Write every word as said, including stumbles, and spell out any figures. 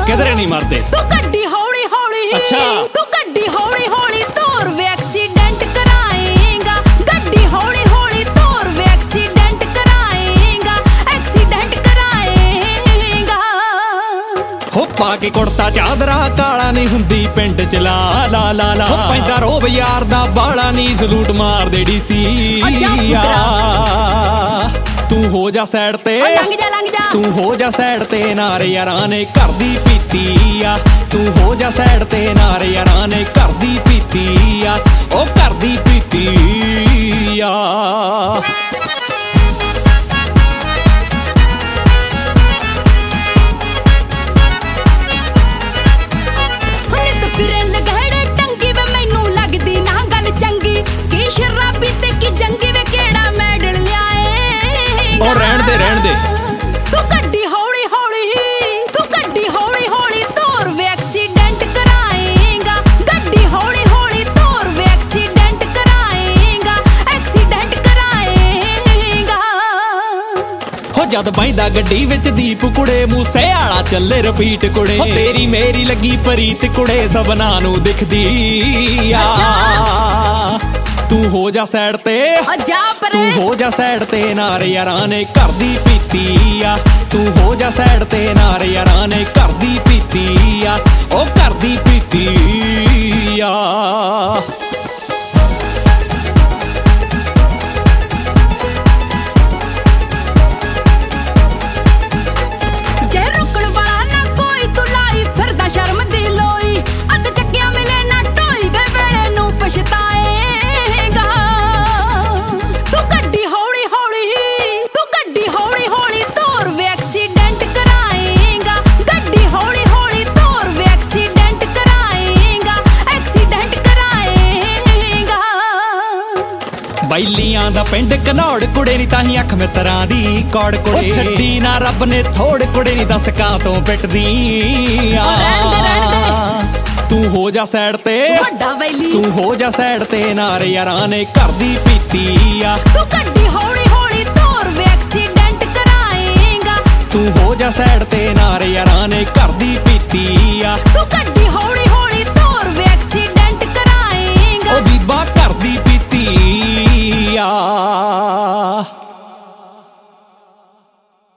किधरे नहीं मरते। तू गड्डी हौली हौली, अच्छा तू गड्डी हौली हौली तोर वे एक्सीडेंट कराएगा। गड्डी हौली हौली तोर वे एक्सीडेंट कराएगा, एक्सीडेंट कराएगा। हो पाके कुड़ता चादरा काला नहीं हुंदी पिंड च ला ला ला ला। हो पैंदा रोब यार दा बाला नहीं सलूट मार दे डीसी। तू हो जा साइड ते, लंघ जा लंघ जा। तू हो जा साइड ते नारे यारां ने घर दी पीती आ। तू हो जा साइड ते नारे यारां ने घर दी पीती आ, ओ घर दी पीती आ। फिरे लगड़े टंकी वे मैनू लगदी ना गल चंगी। की शराबी ते की जंगी वे केड़ा मेडल लियाए। और रहन दे रहन दे। तू गड्डी हौली हौली, तू गड्डी हौली हौली तोर वे एक्सीडेंट कराएगा। गड्डी हौली हौली तोर वे एक्सीडेंट कराएगा, एक्सीडेंट कराएगा। हो जद बैंदा गड्डी विच दीप कुड़े मूसे आला चले रिपीट कुड़े। तेरी मेरी लगी परीत कुड़े सबना नू दिखदी आ। तू हो जा साइड ते, तू हो जा साइड ते नारे यारां ने घर दी पीती आ। तू हो जा साइड ते नारे यारां ने घर दी पीती आ, ओ घर दी पीती आ। बैलियां दा पिंड घनौड़ कुड़े नी ताही अख मित्रां दी कौड़ कुड़े। छड्डी ना रब ने थोड़ कुड़े नी दस कां तो पिटदी आ। तू हो जा साइड ते, तू हो जा साइड ते नारे यारां ने घर दी पीती आ। तू गड्डी हौली हौली तोर वे एक्सीडेंट कराएगा। तू हो जा साइड ते नारे यारां ने घर दी पीती आ। तू गड्डी हौली हौली तोर वे एक्सीडेंट कराएगा। ओ बीबा घर दी पीती आ।